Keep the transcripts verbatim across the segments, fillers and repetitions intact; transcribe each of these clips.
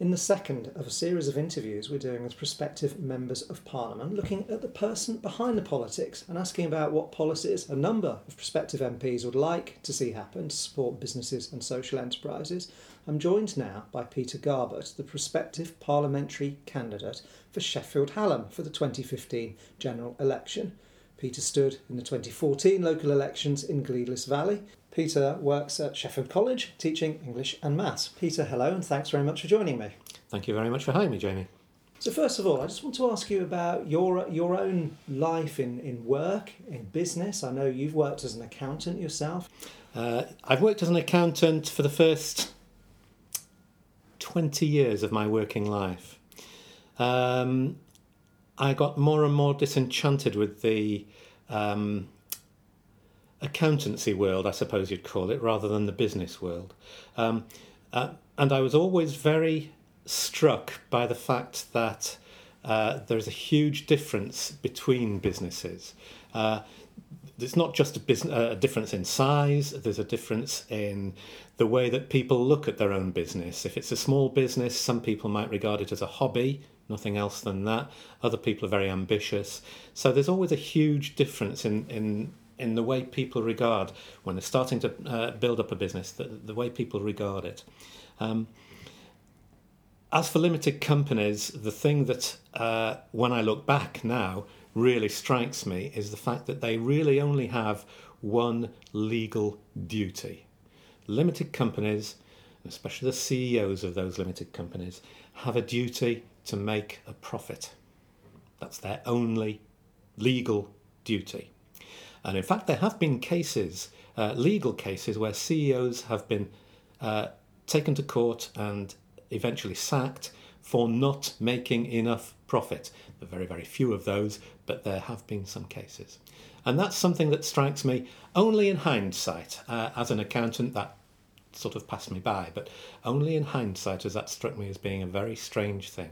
in the second of a series of interviews we're doing with prospective members of Parliament, looking at the person behind the politics and asking about what policies a number of prospective M Ps would like to see happen to support businesses and social enterprises. I'm joined now by Peter Garbett, the prospective parliamentary candidate for Sheffield Hallam for the twenty fifteen general election. Peter stood in the twenty fourteen local elections in Gleadless Valley. Peter works at Sheffield College, teaching English and Maths. Peter, hello, and thanks very much for joining me. Thank you very much for having me, Jamie. So first of all, I just want to ask you about your your own life in, in work, in business. I know you've worked as an accountant yourself. Uh, I've worked as an accountant for the first twenty years of my working life. Um, I got more and more disenchanted with the um, accountancy world, I suppose you'd call it, rather than the business world. Um, uh, and I was always very struck by the fact that uh, there's a huge difference between businesses. Uh, it's not just a, business, a difference in size, there's a difference in the way that people look at their own business. If it's a small business, some people might regard it as a hobby, nothing else than that. Other people are very ambitious. So there's always a huge difference in, in, in the way people regard, when they're starting to uh, build up a business, the, the way people regard it. Um, as for limited companies, the thing that, uh, when I look back now, really strikes me is the fact that they really only have one legal duty. Limited companies, especially the C E Os of those limited companies, have a duty to make a profit. That's their only legal duty. And in fact, there have been cases, uh, legal cases, where C E Os have been uh, taken to court and eventually sacked for not making enough profit. There are very, very few of those, but there have been some cases. And that's something that strikes me only in hindsight. Uh, as an accountant, that sort of passed me by, but only in hindsight has that struck me as being a very strange thing.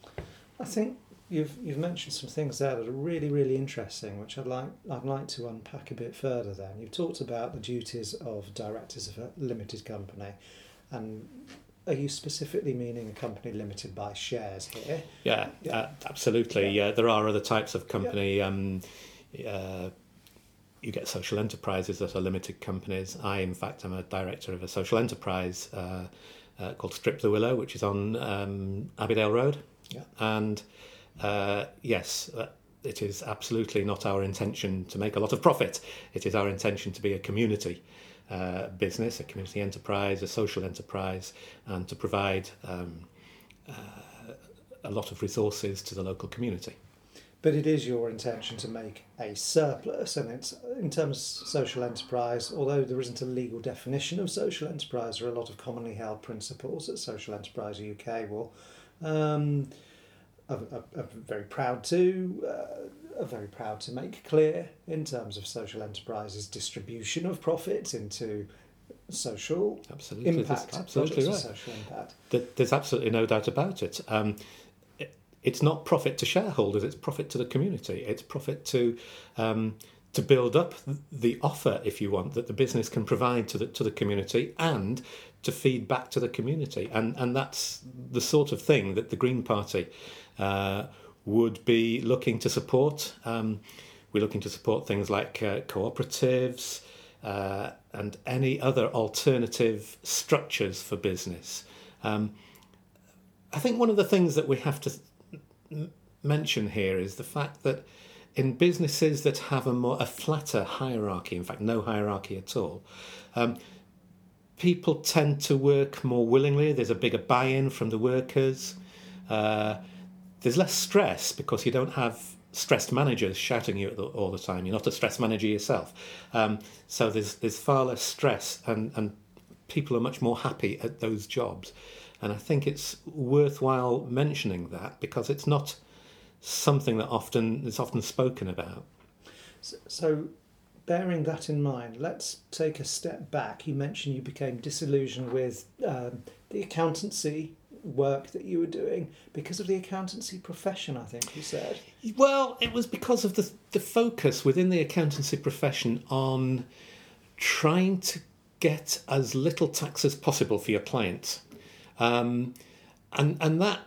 I think you've you've mentioned some things there that are really, really interesting, which I'd like I'd like to unpack a bit further then. You've talked about the duties of directors of a limited company, and are you specifically meaning a company limited by shares here? Yeah, yeah. Uh, absolutely. Yeah. Uh, there are other types of company. Yeah. Um, uh, you get social enterprises that are limited companies. I, in fact, am a director of a social enterprise uh, uh, called Strip the Willow, which is on um, Abbeydale Road. Yeah. And uh, yes, uh, it is absolutely not our intention to make a lot of profit. It is our intention to be a community uh, business, a community enterprise, a social enterprise, and to provide um, uh, a lot of resources to the local community. But it is your intention to make a surplus, and it's in terms of social enterprise, although there isn't a legal definition of social enterprise, there are a lot of commonly held principles that Social Enterprise U K will um, are, are, are very proud to uh, are very proud to make clear in terms of social enterprises distribution of profits into social absolutely. impact, absolutely right. Social impact. There's absolutely no doubt about it. Um, It's not profit to shareholders, it's profit to the community. It's profit to um, to build up the offer, if you want, that the business can provide to the to the community and to feed back to the community. And and that's the sort of thing that the Green Party uh, would be looking to support. Um, we're looking to support things like uh, cooperatives uh, and any other alternative structures for business. Um, I think one of the things that we have to mention here is the fact that in businesses that have a more a flatter hierarchy, in fact no hierarchy at all, um, people tend to work more willingly. There's a bigger buy-in from the workers. Uh, there's less stress because you don't have stressed managers shouting at you all the time. You're not a stressed manager yourself, um, so there's there's far less stress, and and people are much more happy at those jobs. And I think it's worthwhile mentioning that because it's not something that often is often spoken about. So, so bearing that in mind, let's take a step back. You mentioned you became disillusioned with um, the accountancy work that you were doing because of the accountancy profession, I think you said. Well, it was because of the the focus within the accountancy profession on trying to get as little tax as possible for your clients. Um, and and that,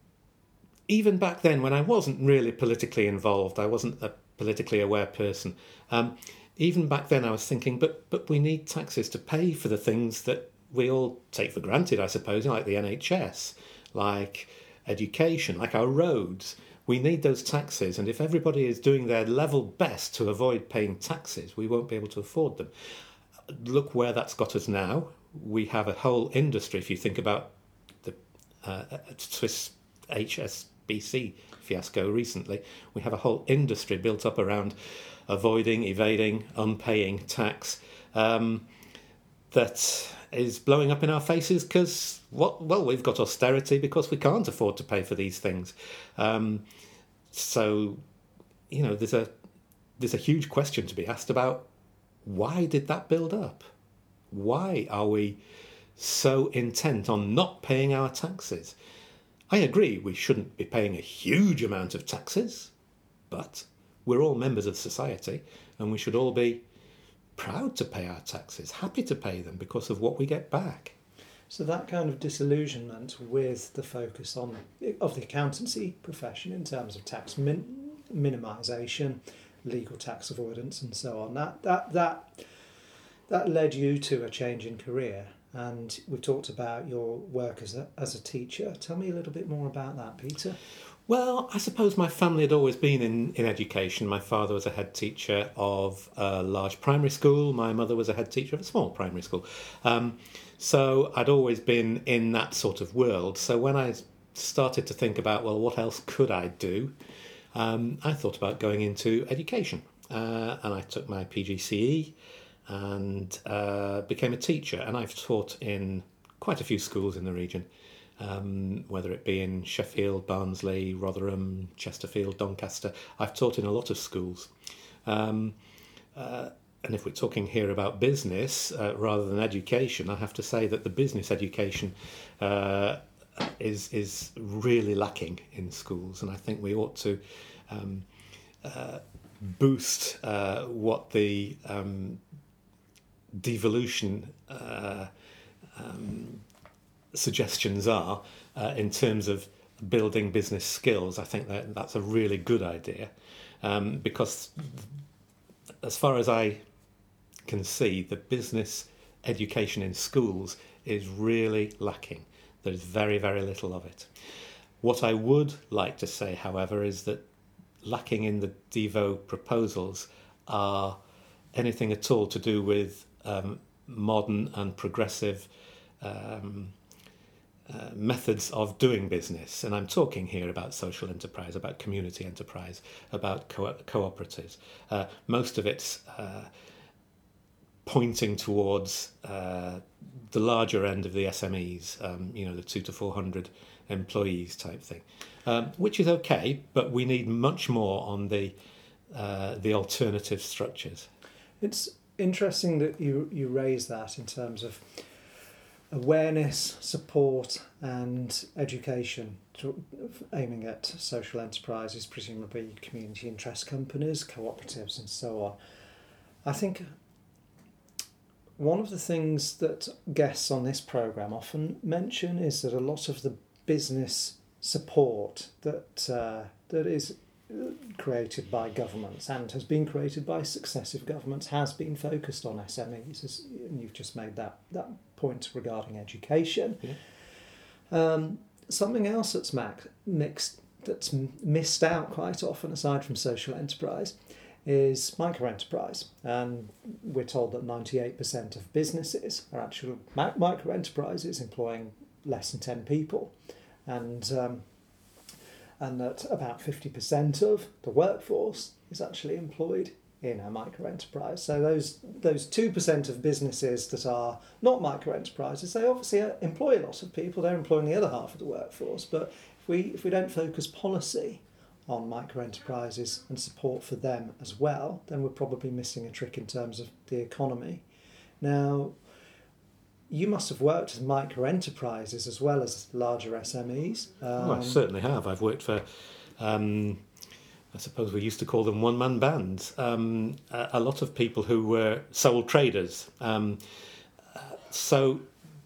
even back then when I wasn't really politically involved, I wasn't a politically aware person. Um, even back then I was thinking, but but we need taxes to pay for the things that we all take for granted, I suppose, like the N H S, like education, like our roads. We need those taxes, and if everybody is doing their level best to avoid paying taxes, we won't be able to afford them. Look where that's got us now. We have a whole industry, if you think about the uh, Swiss H S B C fiasco recently, we have a whole industry built up around avoiding, evading, unpaying tax um, that is blowing up in our faces because, what? well, we've got austerity because we can't afford to pay for these things. Um, so, you know, there's a there's a huge question to be asked about why did that build up? Why are we so intent on not paying our taxes? I agree we shouldn't be paying a huge amount of taxes, but we're all members of society and we should all be proud to pay our taxes, happy to pay them because of what we get back. So that kind of disillusionment with the focus on of the accountancy profession in terms of tax min- minimisation, legal tax avoidance and so on, that that that that led you to a change in career. And we've talked about your work as a, as a teacher. Tell me a little bit more about that, Peter. Well, I suppose my family had always been in, in education. My father was a head teacher of a large primary school. My mother was a head teacher of a small primary school. Um, so I'd always been in that sort of world. So when I started to think about, well, what else could I do? Um, I thought about going into education. Uh, and I took my P G C E and uh, became a teacher. And I've taught in quite a few schools in the region. Um, whether it be in Sheffield, Barnsley, Rotherham, Chesterfield, Doncaster. I've taught in a lot of schools. Um, uh, and if we're talking here about business uh, rather than education, I have to say that the business education uh, is is really lacking in schools, and I think we ought to um, uh, boost uh, what the um, devolution uh, um, suggestions are uh, in terms of building business skills. I think that that's a really good idea um, because as far as I can see, the business education in schools is really lacking. There's very, very little of it. What I would like to say, however, is that lacking in the Devo proposals are anything at all to do with um, modern and progressive um, Uh, methods of doing business, and I'm talking here about social enterprise, about community enterprise, about co- cooperatives. Uh, most of it's uh, pointing towards uh, the larger end of the S M Es, um, you know, the two to four hundred employees type thing, um, which is okay, but we need much more on the uh, the alternative structures. It's interesting that you you raise that in terms of awareness, support and education to, aiming at social enterprises, presumably community interest companies, cooperatives and so on. I think one of the things that guests on this programme often mention is that a lot of the business support that uh, that is created by governments and has been created by successive governments has been focused on S M Es, as, and you've just made that, that point regarding education. Yeah. Um, something else that's mac- mixed, that's missed out quite often, aside from social enterprise, is micro-enterprise. And we're told that ninety-eight percent of businesses are actual ma- micro-enterprises employing less than ten people. And um, and that about fifty percent of the workforce is actually employed in a micro-enterprise. So those those two percent of businesses that are not micro-enterprises, they obviously employ a lot of people, they're employing the other half of the workforce. But if we if we don't focus policy on micro-enterprises and support for them as well, then we're probably missing a trick in terms of the economy. Now, you must have worked with micro-enterprises as well as larger S M Es. Um, oh, I certainly have. I've worked for, um, I suppose we used to call them one-man bands, um, a, a lot of people who were sole traders. Um, uh, so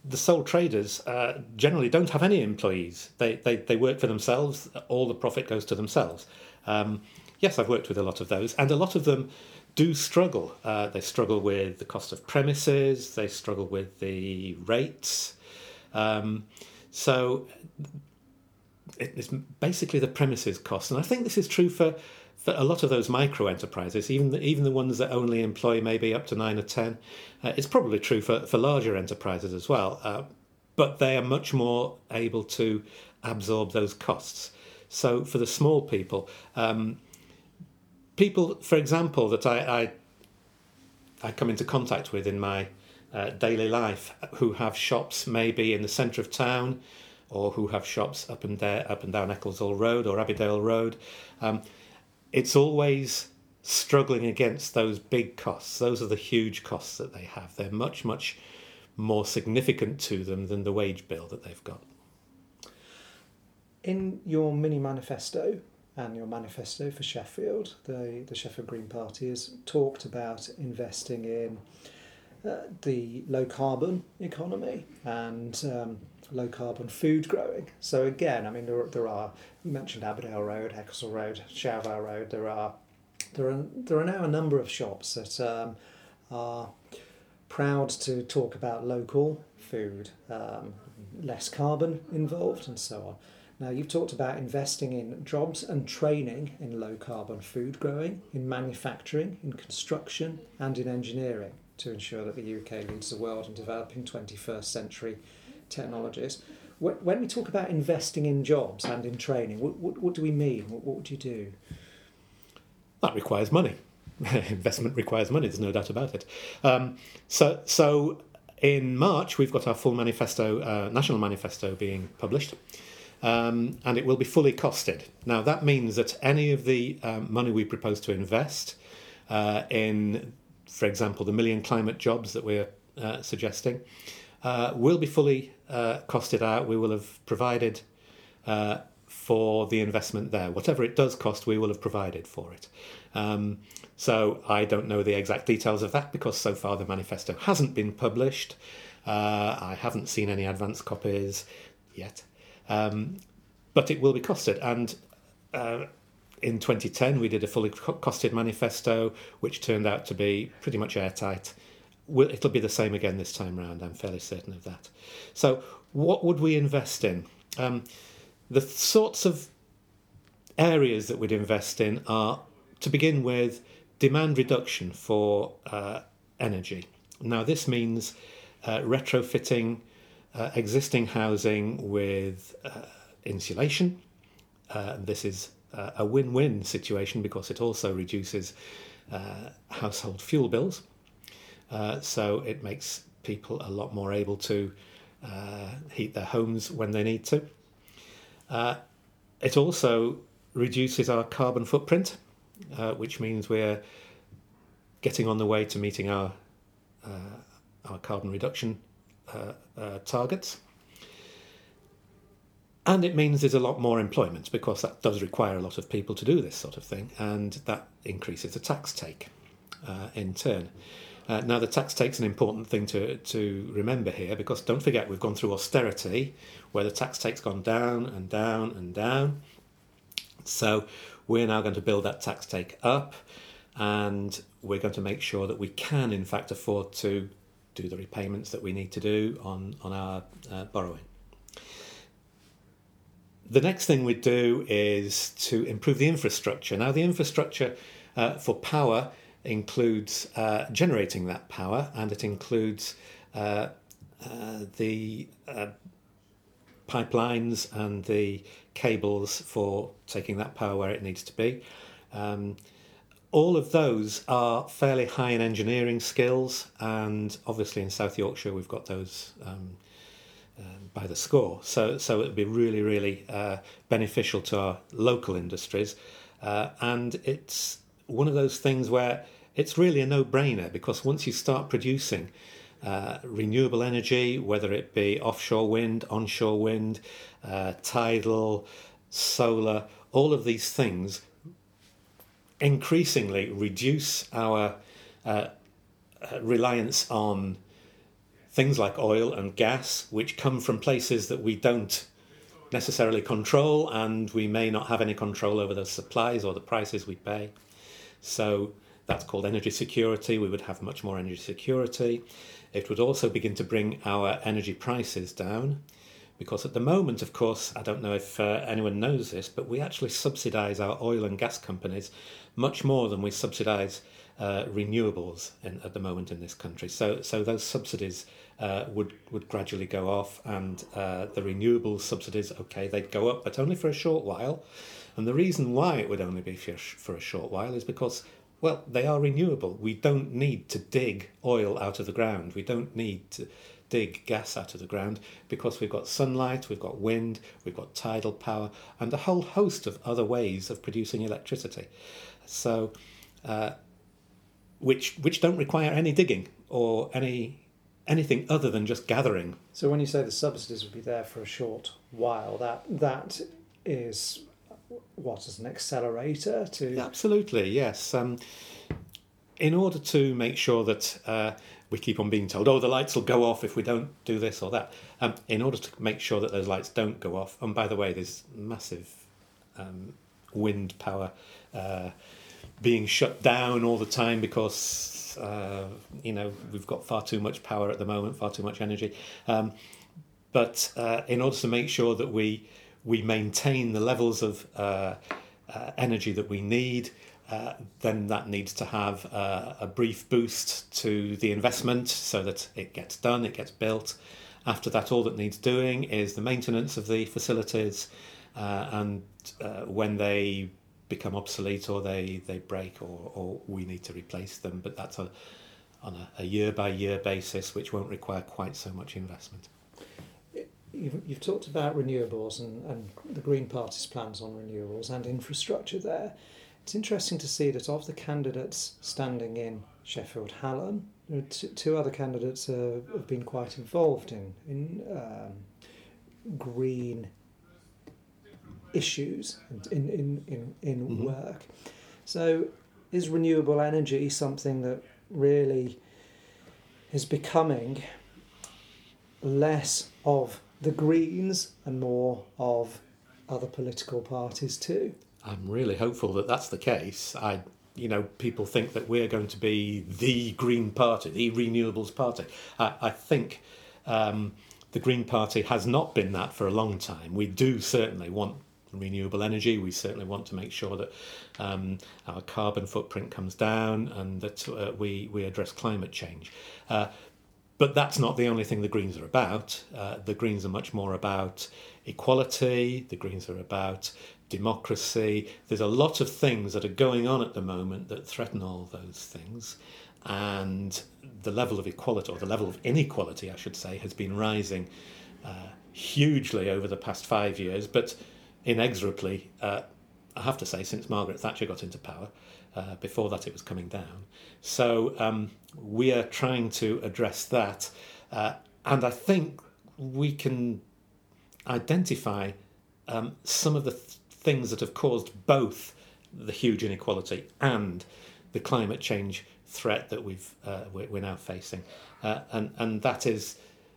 the sole traders uh, generally don't have any employees. They, they they work for themselves. All the profit goes to themselves. Um, yes, I've worked with a lot of those, and a lot of them do struggle. Uh, they struggle with the cost of premises. They struggle with the rates. Um, so it's basically the premises cost, and I think this is true for, for a lot of those micro enterprises, even the, even the ones that only employ maybe up to nine or ten. Uh, it's probably true for, for larger enterprises as well, uh, but they are much more able to absorb those costs. So for the small people, um, people, for example, that I, I I come into contact with in my uh, daily life, who have shops maybe in the centre of town, or who have shops up and there, up and down Ecclesall Road or Abbeydale Road, um, it's always struggling against those big costs. Those are the huge costs that they have. They're much, much more significant to them than the wage bill that they've got. In your mini manifesto and your manifesto for Sheffield, the, the Sheffield Green Party has talked about investing in uh, the low carbon economy and um, low carbon food growing. So again, I mean, there, there are, you mentioned Abbeydale Road, Ecclesall Road, Showvale Road. There are there are there are now a number of shops that um, are proud to talk about local food, um, less carbon involved, and so on. Now, you've talked about investing in jobs and training in low carbon food growing, in manufacturing, in construction, and in engineering to ensure that the U K leads the world in developing twenty-first century technologies. When we talk about investing in jobs and in training, what, what, what do we mean? What, what would you do? That requires money. Investment requires money, there's no doubt about it. Um, so, so in March, we've got our full manifesto, uh, national manifesto being published. Um, and it will be fully costed. Now, that means that any of the um, money we propose to invest uh, in, for example, the million climate jobs that we're uh, suggesting, uh, will be fully uh, costed out. We will have provided uh, for the investment there. Whatever it does cost, we will have provided for it. Um, so I don't know the exact details of that because so far the manifesto hasn't been published. Uh, I haven't seen any advance copies yet. Um, but it will be costed, and uh, in twenty ten we did a fully costed manifesto which turned out to be pretty much airtight. We'll, it'll be the same again this time round, I'm fairly certain of that. So what would we invest in? Um, the sorts of areas that we'd invest in are, to begin with, demand reduction for uh, energy. Now this means uh, retrofitting Uh, existing housing with uh, insulation. Uh, this is uh, a win-win situation because it also reduces uh, household fuel bills. Uh, so it makes people a lot more able to uh, heat their homes when they need to. Uh, it also reduces our carbon footprint, uh, which means we're getting on the way to meeting our uh, our carbon reduction Uh, uh, targets, and it means there's a lot more employment because that does require a lot of people to do this sort of thing, and that increases the tax take uh, in turn. Uh, now the tax take's an important thing to to remember here because don't forget we've gone through austerity where the tax take's gone down and down and down, so we're now going to build that tax take up, and we're going to make sure that we can in fact afford to do the repayments that we need to do on, on our uh, borrowing. The next thing we do is to improve the infrastructure. Now the infrastructure uh, for power includes uh, generating that power, and it includes uh, uh, the uh, pipelines and the cables for taking that power where it needs to be. Um, All of those are fairly high in engineering skills, and obviously in South Yorkshire we've got those um, uh, by the score. So, so it would be really, really uh, beneficial to our local industries, uh, and it's one of those things where it's really a no-brainer because once you start producing uh, renewable energy, whether it be offshore wind, onshore wind, uh, tidal, solar, all of these things increasingly reduce our uh, uh, reliance on things like oil and gas, which come from places that we don't necessarily control, and we may not have any control over the supplies or the prices we pay. So that's called energy security. We would have much more energy security. It would also begin to bring our energy prices down, because at the moment, of course, I don't know if uh, anyone knows this, but we actually subsidise our oil and gas companies much more than we subsidise uh, renewables in, at the moment in this country. So, so those subsidies uh, would would gradually go off, and uh, the renewable subsidies, okay, they'd go up, but only for a short while. And the reason why it would only be for, for a short while is because, well, they are renewable. We don't need to dig oil out of the ground. We don't need to dig gas out of the ground, because we've got sunlight, we've got wind, we've got tidal power, and a whole host of other ways of producing electricity. So, uh, which which don't require any digging or any anything other than just gathering. So when you say the subsidies would be there for a short while, that that is what, as an accelerator to... Absolutely, yes. Um, in order to make sure that uh, we keep on being told, oh, the lights will go off if we don't do this or that, um, in order to make sure that those lights don't go off, and by the way, there's massive um, wind power uh, being shut down all the time because, uh, you know, we've got far too much power at the moment, far too much energy. Um, but uh, in order to make sure that we we maintain the levels of uh, uh, energy that we need, uh, then that needs to have uh, a brief boost to the investment so that it gets done, it gets built. After that, all that needs doing is the maintenance of the facilities, uh, and uh, when they become obsolete or they, they break, or, or we need to replace them, but that's a, on a, a year-by-year basis, which won't require quite so much investment. You've, you've talked about renewables and, and the Green Party's plans on renewables and infrastructure there. It's interesting to see that of the candidates standing in Sheffield Hallam, there are two, two other candidates uh, have been quite involved in, in um, green issues, in, in, in, in mm-hmm. work. So is renewable energy something that really is becoming less of the Greens and more of other political parties too? I'm really hopeful that that's the case. I, you know, people think that we're going to be the Green Party, the Renewables Party. I, I think um, the Green Party has not been that for a long time. We do certainly want renewable energy. We certainly want to make sure that um, our carbon footprint comes down and that uh, we, we address climate change. Uh, But that's not the only thing the Greens are about. Uh, the Greens are much more about equality. The Greens are about democracy. There's a lot of things that are going on at the moment that threaten all those things. And the level of equality, or the level of inequality, I should say, has been rising uh, hugely over the past five years, but inexorably, uh, I have to say, since Margaret Thatcher got into power. Uh, before that, it was coming down. So um, we are trying to address that. Uh, and I think we can identify um, some of the th- things that have caused both the huge inequality and the climate change threat that we've, uh, we're, we're now facing. Uh, and, and that is,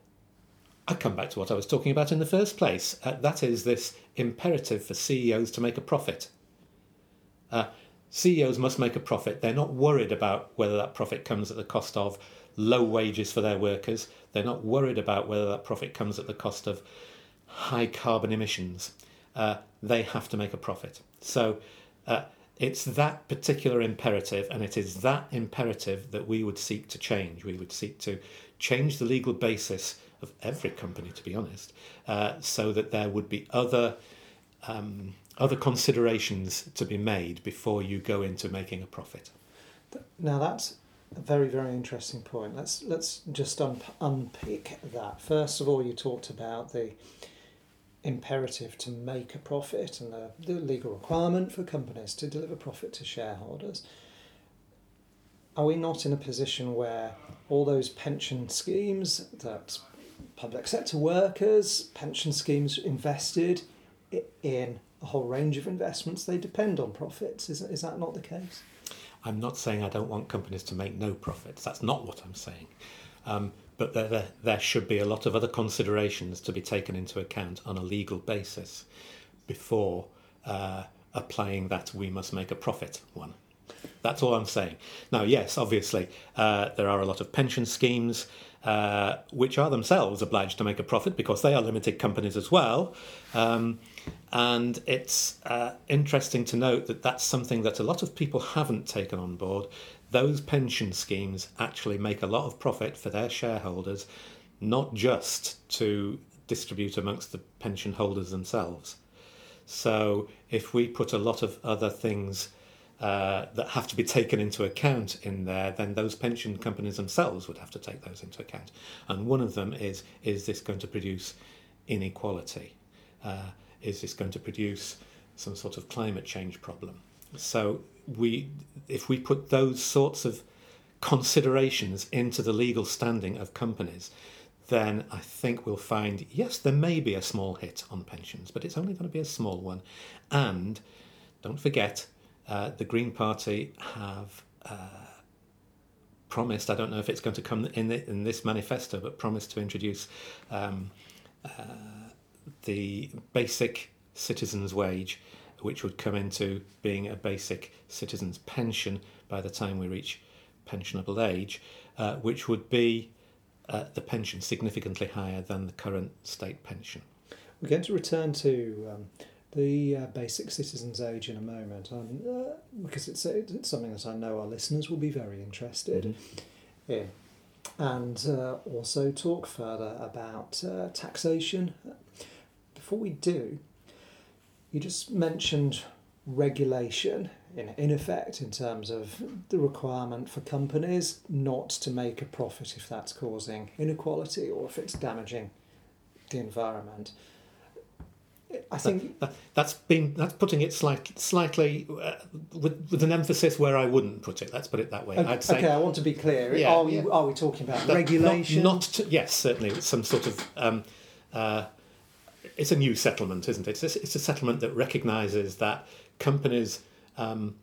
I come back to what I was talking about in the first place. Uh, that is this imperative for C E Os to make a profit. Uh, C E Os must make a profit. They're not worried about whether that profit comes at the cost of low wages for their workers. They're not worried about whether that profit comes at the cost of high carbon emissions. Uh, they have to make a profit. So uh, it's that particular imperative, and it is that imperative that we would seek to change. We would seek to change the legal basis of every company, to be honest, uh, so that there would be other... Um, other considerations to be made before you go into making a profit. Now that's a very, very interesting point. Let's let's just un- unpick that. First of all, you talked about the imperative to make a profit and the, the legal requirement for companies to deliver profit to shareholders. Are we not in a position where all those pension schemes that public sector workers, pension schemes invested in a whole range of investments, they depend on profits? Is, is that not the case? I'm not saying I don't want companies to make no profits. That's not what I'm saying. Um, but there, there, there should be a lot of other considerations to be taken into account on a legal basis before uh, applying that we must make a profit one. That's all I'm saying. Now, yes, obviously, uh, there are a lot of pension schemes uh, which are themselves obliged to make a profit because they are limited companies as well. Um, and it's uh, interesting to note that that's something that a lot of people haven't taken on board. Those pension schemes actually make a lot of profit for their shareholders, not just to distribute amongst the pension holders themselves. So if we put a lot of other things uh, that have to be taken into account in there, then those pension companies themselves would have to take those into account. And one of them is, is this going to produce inequality? Uh, is this going to produce some sort of climate change problem? So we, if we put those sorts of considerations into the legal standing of companies, then I think we'll find, yes, there may be a small hit on pensions, but it's only going to be a small one. And don't forget, uh, the Green Party have uh, promised, I don't know if it's going to come in, the, in this manifesto, but promised to introduce um, uh, the basic citizen's wage, which would come into being a basic citizen's pension by the time we reach pensionable age, uh, which would be uh, the pension significantly higher than the current state pension. We're going to return to um, the uh, basic citizen's age in a moment, um, uh, because it's, it's something that I know our listeners will be very interested mm-hmm. in. And uh, also talk further about uh, taxation. Before we do, you just mentioned regulation, in, in effect, in terms of the requirement for companies not to make a profit if that's causing inequality or if it's damaging the environment. I think that, that, that's been that's putting it slightly, slightly uh, with with an emphasis where I wouldn't put it. Let's put it that way. Okay, I'd say, okay I want to be clear. Yeah, are we yeah. are we talking about that, regulation? Not, not to, yes, certainly some sort of. Um, uh, it's a new settlement, isn't it? It's a, it's a settlement that recognises that companies. Um,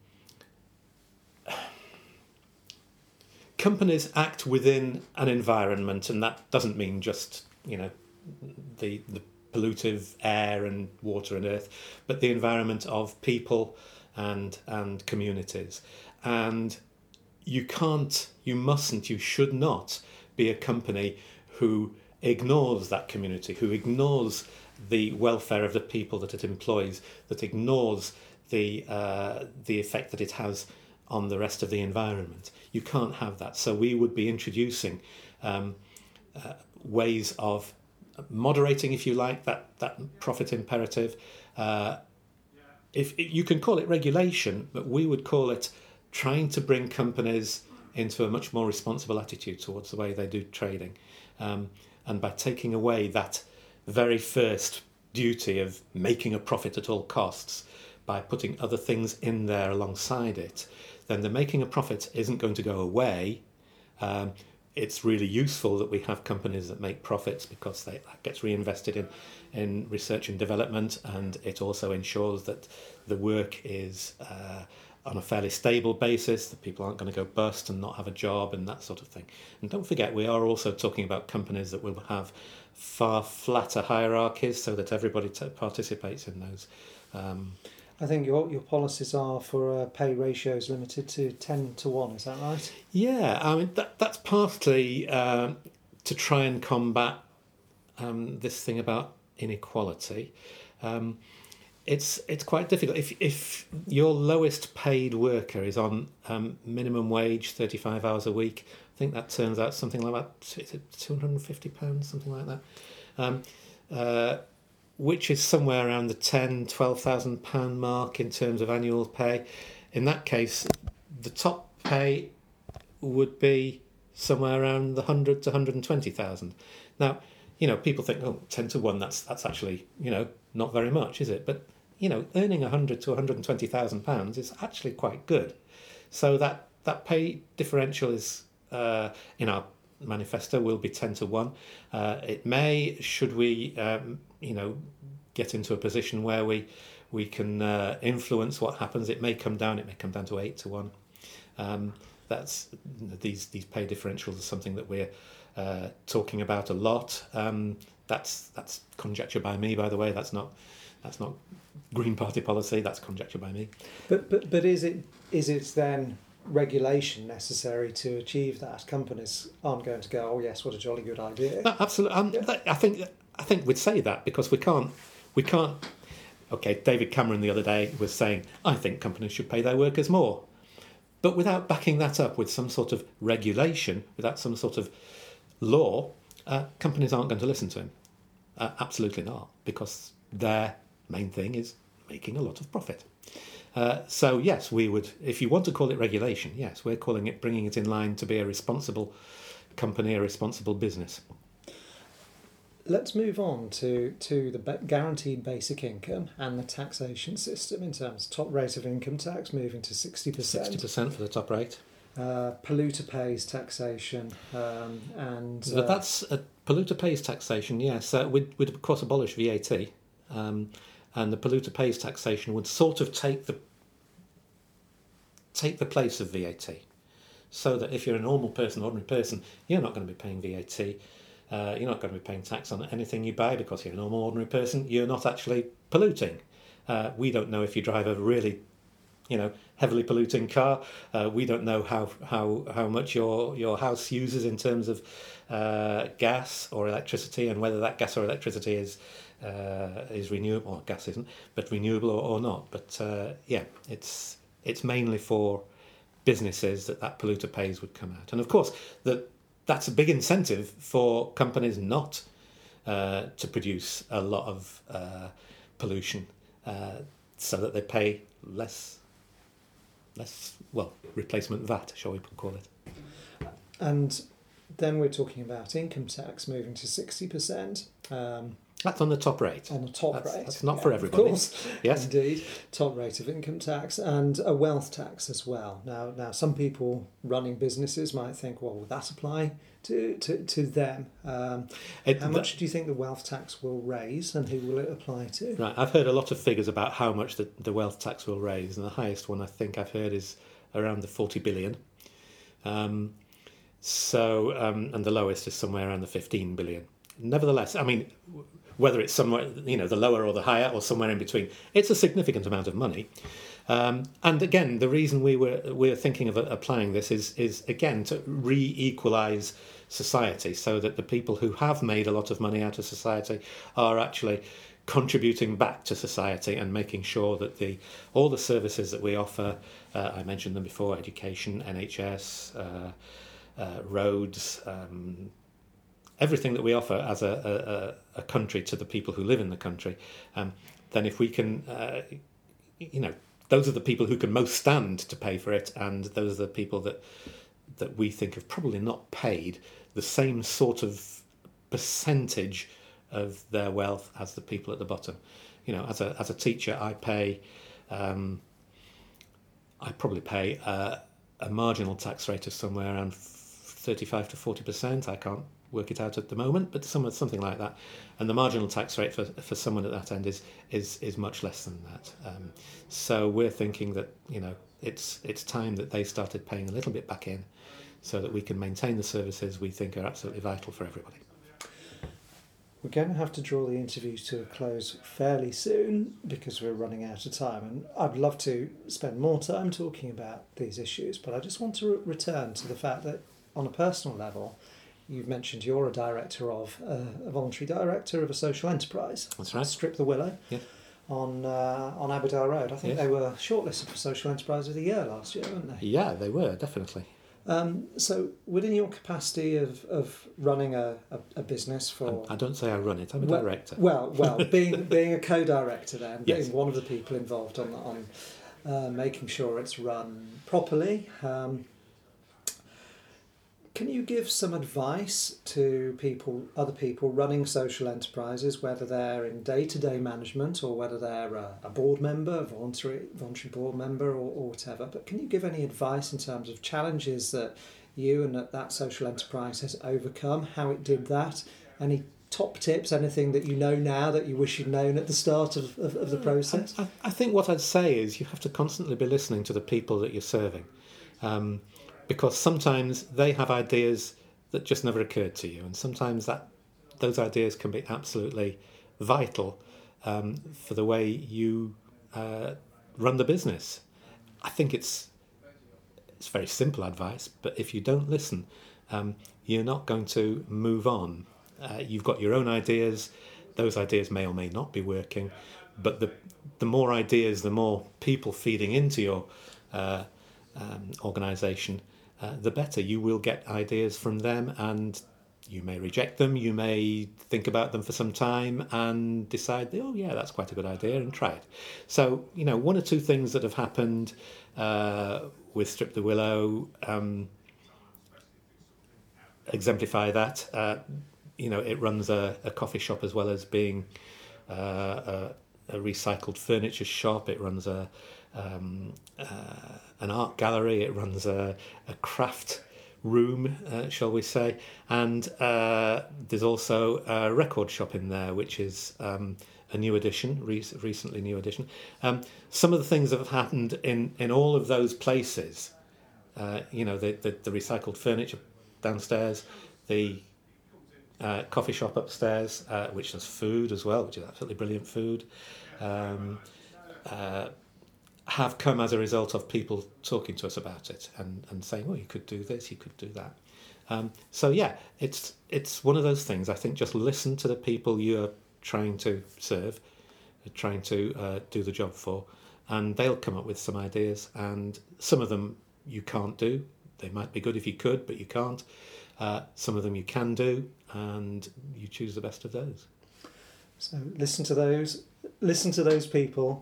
companies act within an environment, and that doesn't mean just you know the the. pollutive air and water and earth, but the environment of people and and communities. And you can't, you mustn't, you should not be a company who ignores that community, who ignores the welfare of the people that it employs, that ignores the uh, the effect that it has on the rest of the environment. You can't have that. So we would be introducing um, uh, ways of moderating, if you like, that, that profit imperative. Uh, if, if you can call it regulation, but we would call it trying to bring companies into a much more responsible attitude towards the way they do trading. Um, and by taking away that very first duty of making a profit at all costs, by putting other things in there alongside it, then the making a profit isn't going to go away. Um, It's really useful that we have companies that make profits because they, that gets reinvested in, in research and development, and it also ensures that the work is uh, on a fairly stable basis, that people aren't going to go bust and not have a job and that sort of thing. And don't forget, we are also talking about companies that will have far flatter hierarchies so that everybody t- participates in those. Um, I think your your policies are for uh, pay ratios limited to ten to one, is that right? Yeah, I mean, that, that's partly uh, to try and combat um, this thing about inequality. Um, it's it's quite difficult. If if your lowest paid worker is on um, minimum wage, thirty-five hours a week, I think that turns out something like that, is it two hundred and fifty pounds, something like that, um, uh, which is somewhere around the ten, twelve thousand pound mark in terms of annual pay. In that case, the top pay would be somewhere around the hundred to hundred and twenty thousand. Now, you know, people think, oh, ten to one, that's that's actually, you know, not very much, is it? But you know, earning a hundred to one hundred and twenty thousand pounds is actually quite good. So that that pay differential is uh, in our manifesto will be ten to one. Uh, it may, should we, um, you know, get into a position where we we can uh, influence what happens, it may come down. It may come down to eight to one. Um, that's these these pay differentials are something that we're uh, talking about a lot. Um, that's that's conjecture by me, by the way. That's not that's not Green Party policy. That's conjecture by me. But but but is it is it then regulation necessary to achieve that? Companies aren't going to go, oh yes, what a jolly good idea. No, absolutely. Um, Yeah. I think I think we'd say that because we can't we can't. Okay, David Cameron the other day was saying, I think companies should pay their workers more, but without backing that up with some sort of regulation, without some sort of law, uh, companies aren't going to listen to him. Uh, absolutely not, because their main thing is making a lot of profit. Uh, so yes, we would, if you want to call it regulation, yes, we're calling it bringing it in line to be a responsible company, a responsible business. Let's move on to, to the ba- guaranteed basic income and the taxation system in terms of top rate of income tax moving to sixty percent. sixty percent for the top rate. Uh, polluter pays taxation um, and... But Uh, that's a polluter pays taxation, yes. Uh, we'd, we'd of course abolish V A T, um, and the polluter pays taxation would sort of take the take the place of V A T, so that if you're a normal person, ordinary person, you're not going to be paying V A T. Uh, you're not going to be paying tax on anything you buy because you're a normal, ordinary person. You're not actually polluting. Uh, we don't know if you drive a really, you know, heavily polluting car. Uh, we don't know how how how much your your house uses in terms of uh, gas or electricity, and whether that gas or electricity is uh, is renewable. Or gas isn't, but renewable or, or not. But uh, yeah, it's it's mainly for businesses that that polluter pays would come out, and of course that. That's a big incentive for companies not uh, to produce a lot of uh, pollution, uh, so that they pay less, less well, replacement V A T, shall we call it? and then we're talking about income tax moving to sixty percent. Um, That's on the top rate. On the top that's, rate. That's not yeah, for everybody. Of course. Yes. Indeed. Top rate of income tax and a wealth tax as well. Now, now some people running businesses might think, well, would that apply to, to, to them? Um, It- how much do you think the wealth tax will raise and who will it apply to? Right. I've heard a lot of figures about how much the, the wealth tax will raise, and the highest one I think I've heard is around the forty billion. Um, so, um, and the lowest is somewhere around the fifteen billion. Nevertheless, I mean, whether it's somewhere, you know, the lower or the higher or somewhere in between, it's a significant amount of money. Um, and again, the reason we were we're thinking of applying this is is again to re-equalise society, so that the people who have made a lot of money out of society are actually contributing back to society and making sure that the all the services that we offer, uh, I mentioned them before, education, N H S, uh, uh, roads, um, everything that we offer as a, a, a country to the people who live in the country, um, then if we can, uh, you know, those are the people who can most stand to pay for it, and those are the people that that we think have probably not paid the same sort of percentage of their wealth as the people at the bottom. You know, as a as a teacher, I pay, um, I probably pay uh, a marginal tax rate of somewhere around thirty-five to forty percent. I can't work it out at the moment, but some, something like that. And the marginal tax rate for, for someone at that end is is is much less than that. Um, so we're thinking that, you know, it's it's time that they started paying a little bit back in, so that we can maintain the services we think are absolutely vital for everybody. We're going to have to draw the interview to a close fairly soon because we're running out of time, and I'd love to spend more time talking about these issues, but I just want to re- return to the fact that on a personal level, you've mentioned you're a director of, uh, a voluntary director of a social enterprise. That's right. Strip the Willow. Yeah. On uh, on Aberdare Road. I think Yes. they were shortlisted for Social Enterprise of the Year last year, weren't they? Yeah, they were, definitely. Um, so within your capacity of, of running a, a, a business for... I don't say I run it, I'm a well, director. Well, well, being being a co-director then, Yes. being one of the people involved on on uh, making sure it's run properly. Um, can you give some advice to people, other people running social enterprises, whether they're in day-to-day management or whether they're a, a board member, a voluntary voluntary board member, or, or whatever? But can you give any advice in terms of challenges that you and that, that social enterprise has overcome, how it did that? Any top tips, anything that you know now that you wish you'd known at the start of, of, of the process? I, I think what I'd say is you have to constantly be listening to the people that you're serving, um, because sometimes they have ideas that just never occurred to you. And sometimes that those ideas can be absolutely vital um, for the way you uh, run the business. I think it's it's very simple advice, but if you don't listen, um, you're not going to move on. Uh, you've got your own ideas. Those ideas may or may not be working, but the the more ideas, the more people feeding into your uh, um, organisation, uh, the better. You will get ideas from them, and you may reject them. You may think about them for some time and decide, oh yeah, that's quite a good idea, and try it. So, you know, one or two things that have happened uh, with Strip the Willow um, exemplify that. Uh, you know, it runs a, a coffee shop as well as being uh, a, a recycled furniture shop. It runs a um, uh, an art gallery. It runs a, a craft room, uh, shall we say, and uh, there's also a record shop in there, which is um, a new addition, re- recently new addition. Um, some of the things that have happened in, in all of those places, uh, you know, the, the, the recycled furniture downstairs, the uh, coffee shop upstairs, uh, which does food as well, which is absolutely brilliant food, um, uh, have come as a result of people talking to us about it and, and saying, well, you could do this, you could do that. Um, so, yeah, it's it's one of those things. I think just listen to the people you're trying to serve, trying to uh, do the job for, and they'll come up with some ideas, and some of them you can't do. They might be good if you could, but you can't. Uh, some of them you can do, and you choose the best of those. So listen to those, listen to those people,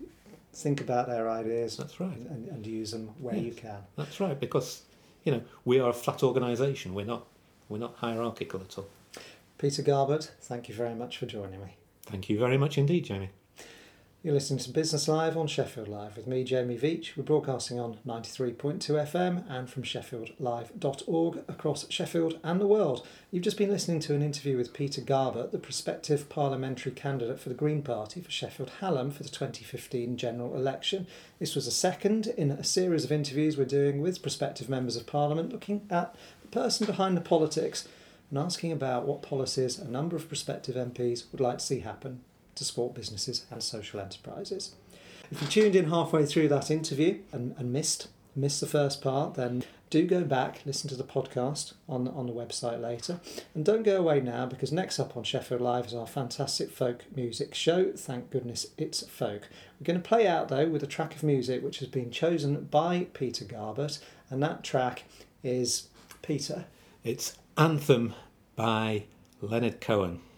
think about their ideas. That's right. And, and use them where yes, you can. That's right, because, you know, we are a flat organisation. We're not, we're not hierarchical at all. Peter Garbett, thank you very much for joining me. Thank you very much indeed, Jamie. You're listening to Business Live on Sheffield Live with me, Jamie Veach. We're broadcasting on ninety-three point two F M and from sheffield live dot org across Sheffield and the world. You've just been listening to an interview with Peter Garbett, the prospective parliamentary candidate for the Green Party for Sheffield Hallam for the twenty fifteen general election. This was a second in a series of interviews we're doing with prospective members of Parliament, looking at the person behind the politics and asking about what policies a number of prospective M Ps would like to see happen to support businesses and social enterprises. If you tuned in halfway through that interview and, and missed missed the first part, then do go back, listen to the podcast on, on the website later. And don't go away now, because next up on Sheffield Live is our fantastic folk music show. Thank goodness it's folk. We're going to play out, though, with a track of music which has been chosen by Peter Garbett, and that track is, Peter? It's Anthem by Leonard Cohen.